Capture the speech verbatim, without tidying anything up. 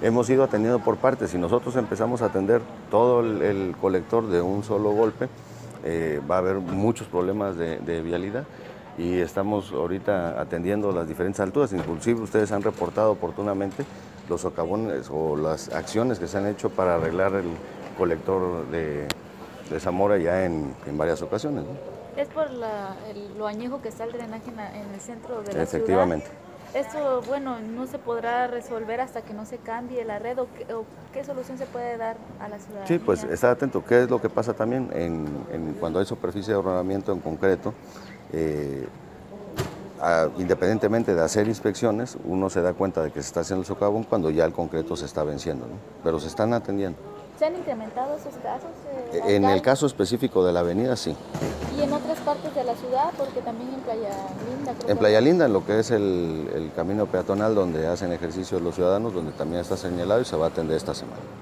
hemos ido atendiendo por partes. Si nosotros empezamos a atender todo el, el colector de un solo golpe, eh, va a haber muchos problemas de, de vialidad y estamos ahorita atendiendo las diferentes alturas. Inclusive ustedes han reportado oportunamente los socavones o las acciones que se han hecho para arreglar el colector de, de Zamora ya en, en varias ocasiones, ¿no? Es por la, el, lo añejo que está el drenaje en, la, en el centro de la Efectivamente. ciudad. Esto, bueno, no se podrá resolver hasta que no se cambie la red, o qué, o qué solución se puede dar a la ciudadanía. Sí, pues estar atento. ¿Qué es lo que pasa también en, en, cuando hay superficie de ordenamiento en concreto? Eh, a, independientemente de hacer inspecciones, uno se da cuenta de que se está haciendo el socavón cuando ya el concreto se está venciendo, ¿no? Pero se están atendiendo. ¿Se han incrementado esos casos? Eh, en el caso específico de la avenida, sí. ¿Y en otras partes de la ciudad? Porque también en Playa Linda. Creo en Playa Linda, en lo que es el, el camino peatonal donde hacen ejercicio los ciudadanos, donde también está señalado y se va a atender esta semana.